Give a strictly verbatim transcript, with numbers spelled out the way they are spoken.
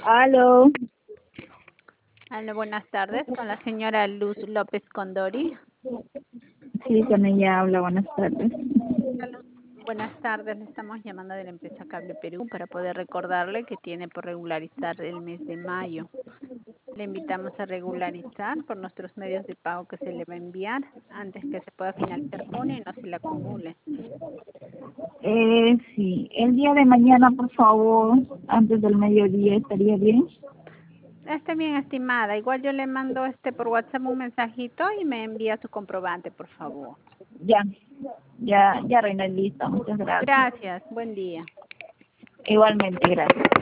Aló, Hola, buenas tardes, con la señora Luz López Condori. sí, con ella habla, buenas tardes. Hola, Luz. Buenas tardes, le estamos llamando de la empresa Cable Perú para poder recordarle que tiene por regularizar el mes de mayo. Le invitamos a regularizar por nuestros medios de pago que se le va a enviar antes que se pueda finalizar junio y no se le acumule. Eh, sí, el día de mañana, por favor, antes del mediodía, ¿estaría bien? Está bien, estimada. Igual yo le mando este por WhatsApp un mensajito y me envía su comprobante, por favor. Ya, ya, ya, Reina, listo, muchas gracias. Gracias, buen día. Igualmente, gracias.